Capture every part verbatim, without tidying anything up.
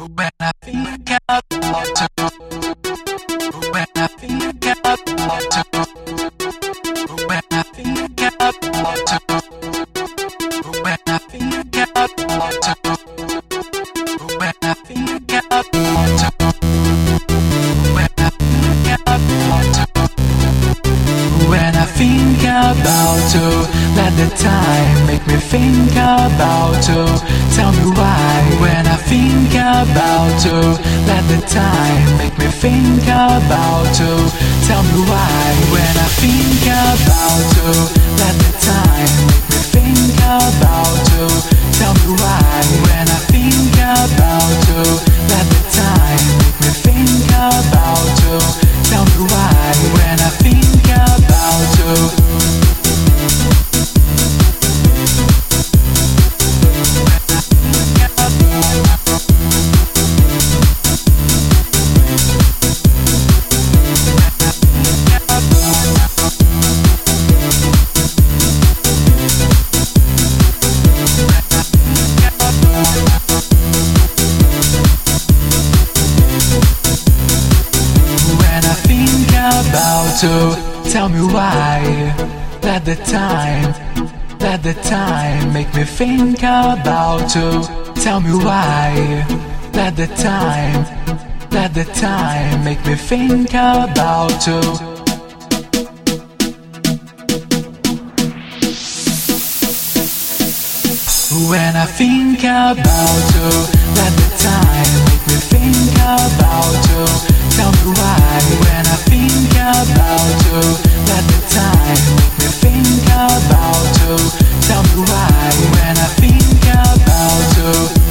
When I think about you, when I think about you, when I think about you, when I think about you, when I think about you, when I think about you, when I think about you, let the time make me think about you. Tell me why. When I think about you, let the time make me think about you. Tell me why. When I think about you, let the time make me think about you. Tell me why. When I think about you, let the time make me think about you. Tell me why. When I think about you. So tell me why. Let the time, let the time make me think about you. Tell me why. Let the time, let the time make me think about you. When I think about you, let the time make me think about you. Tell me why. When I think about you, let the time make me think about you. Tell me why. When I think about you.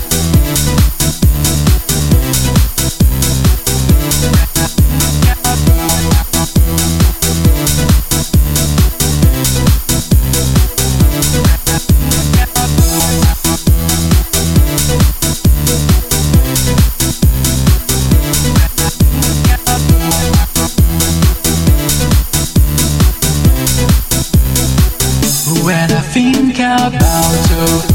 When I think about you.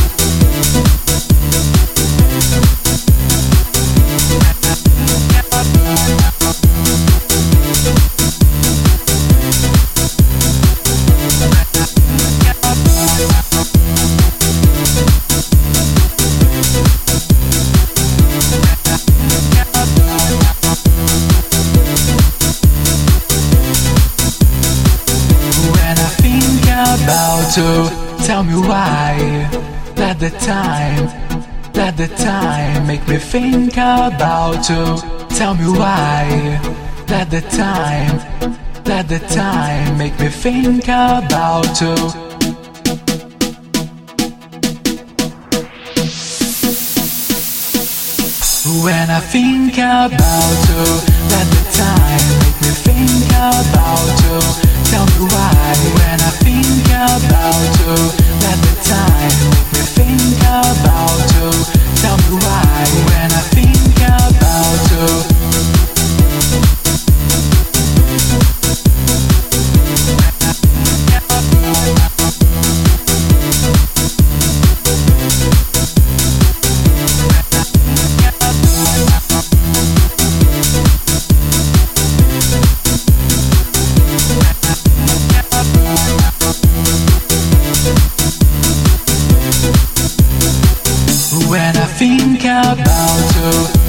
About you, tell me why. Let the time, let the time make me think about you. Tell me why. Let the time, let the time make me think about you. When I think about you, let the time make me think about you. Tell me why. When I think about you, let the time make me think about you. Tell me why. When I think about you. When I think about you.